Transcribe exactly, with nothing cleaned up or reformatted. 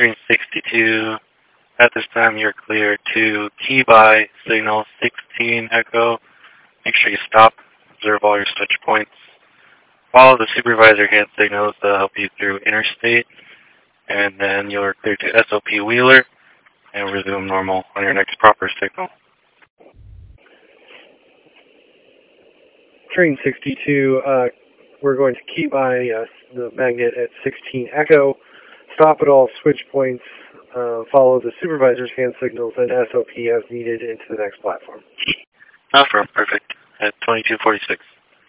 train sixty-two. At this time, you're clear to key by signal sixteen Echo. Make sure you stop, observe all your switch points. Follow the supervisor hand signals that help you through interstate. And then you're clear to S O P Wheeler and resume normal on your next proper signal. Train sixty-two, uh, we're going to key by uh, the magnet at sixteen Echo. Stop at all switch points. Uh, follow the supervisor's hand signals and S O P as needed into the next platform. Affirm, perfect. At twenty-two forty-six.